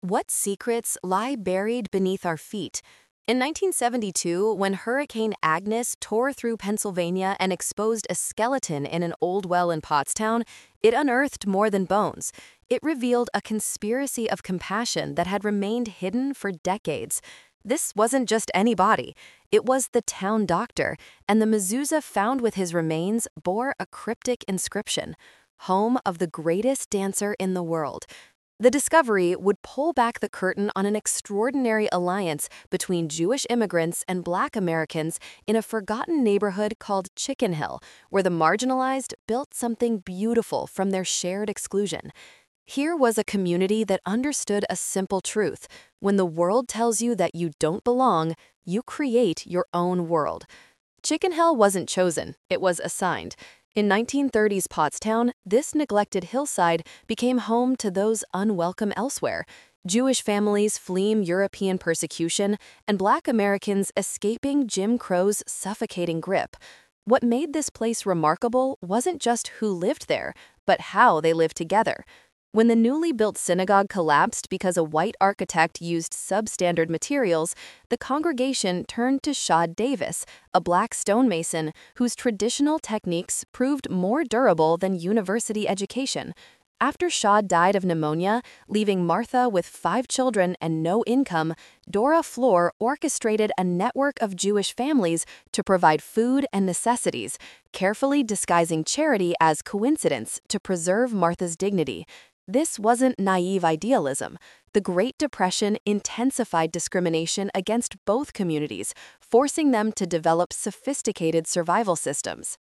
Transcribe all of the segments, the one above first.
What secrets lie buried beneath our feet? In 1972, when Hurricane Agnes tore through Pennsylvania and exposed a skeleton in an old well in Pottstown, it unearthed more than bones. It revealed a conspiracy of compassion that had remained hidden for decades. This wasn't just any body. It was the town doctor, and the mezuzah found with his remains bore a cryptic inscription: "Home of the greatest dancer in the world." The discovery would pull back the curtain on an extraordinary alliance between Jewish immigrants and Black Americans in a forgotten neighborhood called Chicken Hill, where the marginalized built something beautiful from their shared exclusion. Here was a community that understood a simple truth: when the world tells you that you don't belong, you create your own world. Chicken Hill wasn't chosen, it was assigned. In 1930s Pottstown, this neglected hillside became home to those unwelcome elsewhere: Jewish families fleeing European persecution and Black Americans escaping Jim Crow's suffocating grip. What made this place remarkable wasn't just who lived there, but how they lived together. When the newly built synagogue collapsed because a white architect used substandard materials, the congregation turned to Shad Davis, a Black stonemason whose traditional techniques proved more durable than university education. After Shad died of pneumonia, leaving Martha with 5 children and no income, Dora Floor orchestrated a network of Jewish families to provide food and necessities, carefully disguising charity as coincidence to preserve Martha's dignity. This wasn't naive idealism. The Great Depression intensified discrimination against both communities, forcing them to develop sophisticated survival systems.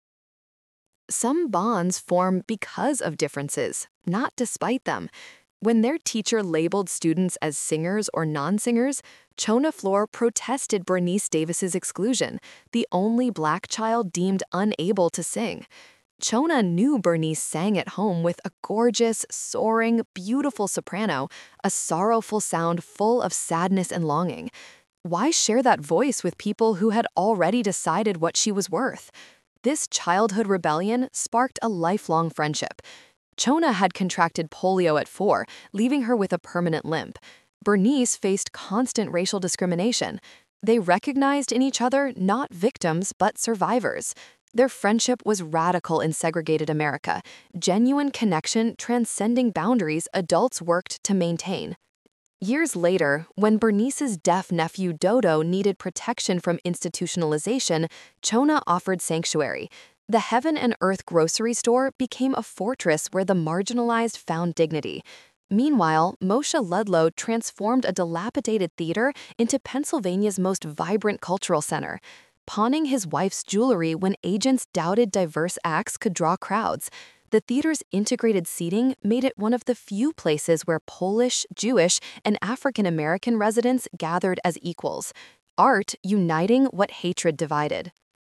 Some bonds form because of differences, not despite them. When their teacher labeled students as singers or non-singers, Chona Floor protested Bernice Davis's exclusion, the only Black child deemed unable to sing. Chona knew Bernice sang at home with a gorgeous, soaring, beautiful soprano, a sorrowful sound full of sadness and longing. Why share that voice with people who had already decided what she was worth? This childhood rebellion sparked a lifelong friendship. Chona had contracted polio at 4, leaving her with a permanent limp. Bernice faced constant racial discrimination. They recognized in each other not victims but survivors. Their friendship was radical in segregated America, genuine connection transcending boundaries adults worked to maintain. Years later, when Bernice's deaf nephew Dodo needed protection from institutionalization, Chona offered sanctuary. The Heaven and Earth grocery store became a fortress where the marginalized found dignity. Meanwhile, Moshe Ludlow transformed a dilapidated theater into Pennsylvania's most vibrant cultural center, pawning his wife's jewelry when agents doubted diverse acts could draw crowds. The theater's integrated seating made it one of the few places where Polish, Jewish, and African American residents gathered as equals, art uniting what hatred divided.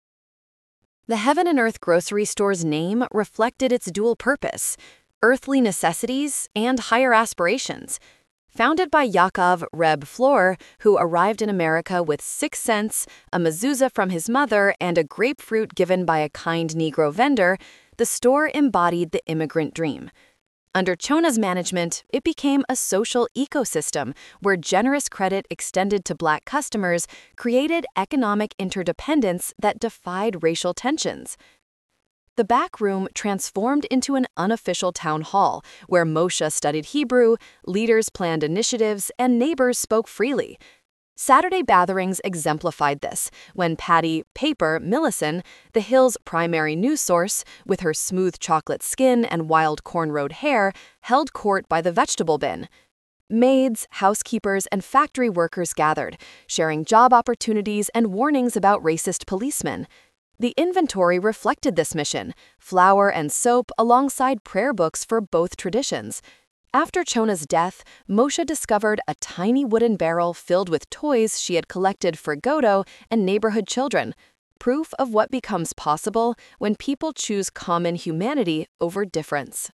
The Heaven and Earth grocery store's name reflected its dual purpose: earthly necessities and higher aspirations. Founded by Yaakov Reb Floor, who arrived in America with 6 cents, a mezuzah from his mother, and a grapefruit given by a kind Negro vendor, the store embodied the immigrant dream. Under Chona's management, it became a social ecosystem where generous credit extended to Black customers created economic interdependence that defied racial tensions. The back room transformed into an unofficial town hall where Moshe studied Hebrew, leaders planned initiatives, and neighbors spoke freely. Saturday gatherings exemplified this, when Patty "Paper" Millison, the Hill's primary news source, with her smooth chocolate skin and wild cornrowed hair, held court by the vegetable bin. Maids, housekeepers, and factory workers gathered, sharing job opportunities and warnings about racist policemen. The inventory reflected this mission: flour and soap alongside prayer books for both traditions. After Chona's death, Moshe discovered a tiny wooden barrel filled with toys she had collected for Godo and neighborhood children, proof of what becomes possible when people choose common humanity over difference.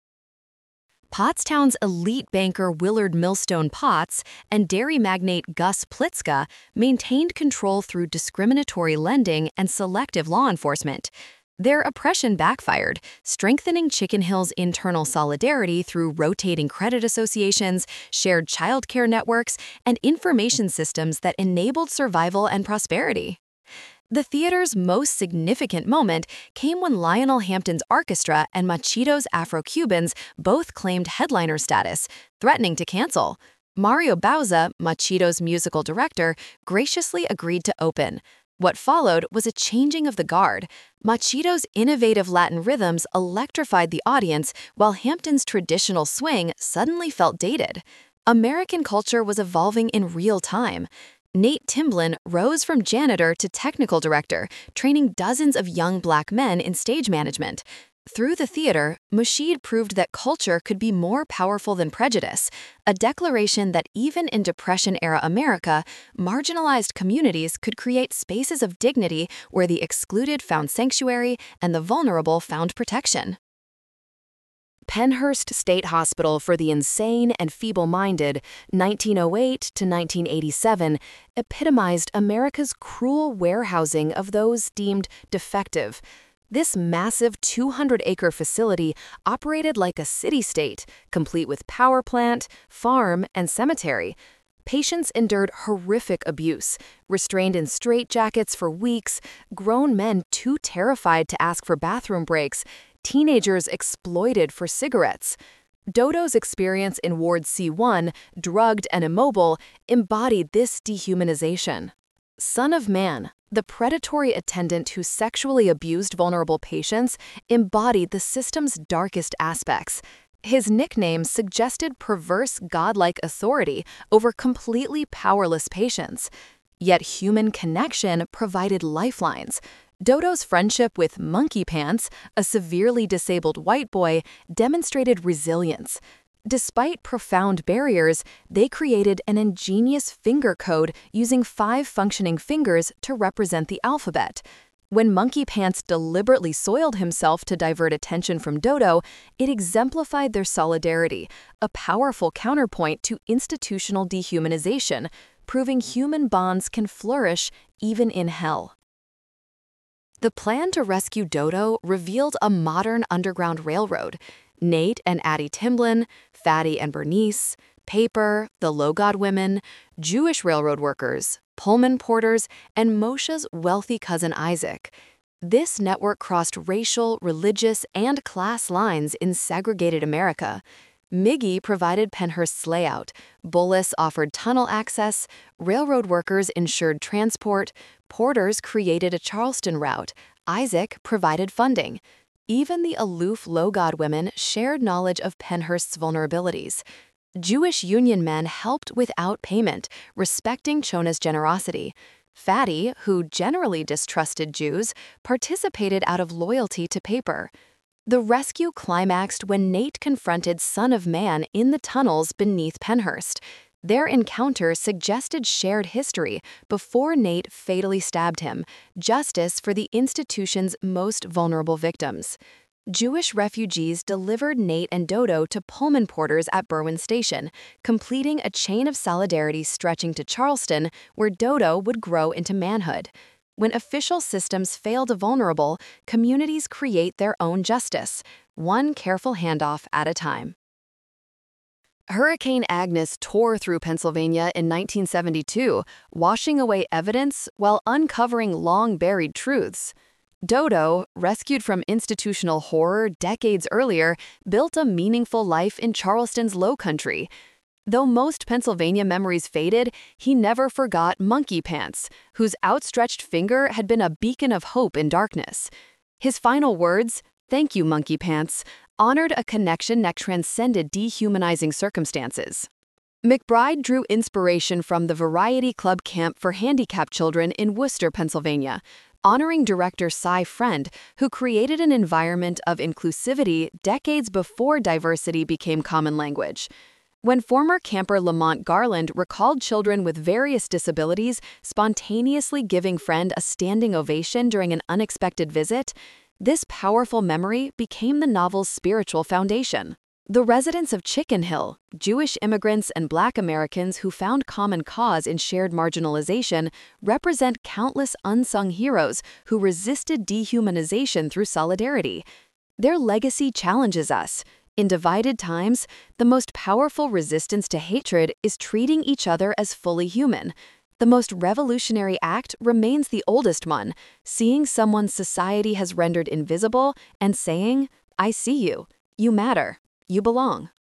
Pottstown's elite banker Willard Millstone Potts and dairy magnate Gus Plitzka maintained control through discriminatory lending and selective law enforcement. Their oppression backfired, strengthening Chicken Hill's internal solidarity through rotating credit associations, shared childcare networks, and information systems that enabled survival and prosperity. The theater's most significant moment came when Lionel Hampton's orchestra and Machido's Afro-Cubans both claimed headliner status, threatening to cancel. Mario Bauza, Machido's musical director, graciously agreed to open. What followed was a changing of the guard. Machido's innovative Latin rhythms electrified the audience, while Hampton's traditional swing suddenly felt dated. American culture was evolving in real time. Nate Timblin rose from janitor to technical director, training dozens of young Black men in stage management. Through the theater, Mashid proved that culture could be more powerful than prejudice, a declaration that even in Depression-era America, marginalized communities could create spaces of dignity where the excluded found sanctuary and the vulnerable found protection. Pennhurst State Hospital for the Insane and Feeble-Minded, 1908 to 1987, epitomized America's cruel warehousing of those deemed defective. This massive 200-acre facility operated like a city-state, complete with power plant, farm, and cemetery. Patients endured horrific abuse, restrained in straitjackets for weeks, grown men too terrified to ask for bathroom breaks, teenagers exploited for cigarettes. Dodo's experience in Ward C1, drugged and immobile, embodied this dehumanization. Son of Man, the predatory attendant who sexually abused vulnerable patients, embodied the system's darkest aspects. His nickname suggested perverse godlike authority over completely powerless patients. Yet human connection provided lifelines. Dodo's friendship with Monkey Pants, a severely disabled white boy, demonstrated resilience. Despite profound barriers, they created an ingenious finger code using 5 functioning fingers to represent the alphabet. When Monkey Pants deliberately soiled himself to divert attention from Dodo, it exemplified their solidarity, a powerful counterpoint to institutional dehumanization, proving human bonds can flourish even in hell. The plan to rescue Dodo revealed a modern underground railroad. Nate and Addie Timblin, Fatty and Bernice, Paper, the Logod women, Jewish railroad workers, Pullman porters, and Moshe's wealthy cousin Isaac. This network crossed racial, religious, and class lines in segregated America. Miggy provided Pennhurst's layout, Bullis offered tunnel access, railroad workers ensured transport, porters created a Charleston route, Isaac provided funding. Even the aloof Logod women shared knowledge of Pennhurst's vulnerabilities. Jewish Union men helped without payment, respecting Chona's generosity. Fatty, who generally distrusted Jews, participated out of loyalty to Paper. The rescue climaxed when Nate confronted Son of Man in the tunnels beneath Pennhurst. Their encounter suggested shared history before Nate fatally stabbed him, justice for the institution's most vulnerable victims. Jewish refugees delivered Nate and Dodo to Pullman porters at Berwyn Station, completing a chain of solidarity stretching to Charleston, where Dodo would grow into manhood. When official systems fail the vulnerable, communities create their own justice, one careful handoff at a time. Hurricane Agnes tore through Pennsylvania in 1972, washing away evidence while uncovering long-buried truths. Dodo, rescued from institutional horror decades earlier, built a meaningful life in Charleston's Low Country. Though most Pennsylvania memories faded, he never forgot Monkey Pants, whose outstretched finger had been a beacon of hope in darkness. His final words, "Thank you, Monkey Pants," honored a connection that transcended dehumanizing circumstances. McBride drew inspiration from the Variety Club Camp for Handicapped Children in Worcester, Pennsylvania, honoring director Cy Friend, who created an environment of inclusivity decades before diversity became common language. When former camper Lamont Garland recalled children with various disabilities spontaneously giving Friend a standing ovation during an unexpected visit, this powerful memory became the novel's spiritual foundation. The residents of Chicken Hill, Jewish immigrants and Black Americans who found common cause in shared marginalization, represent countless unsung heroes who resisted dehumanization through solidarity. Their legacy challenges us. In divided times, the most powerful resistance to hatred is treating each other as fully human. The most revolutionary act remains the oldest one, seeing someone society has rendered invisible and saying, "I see you. You matter. You belong."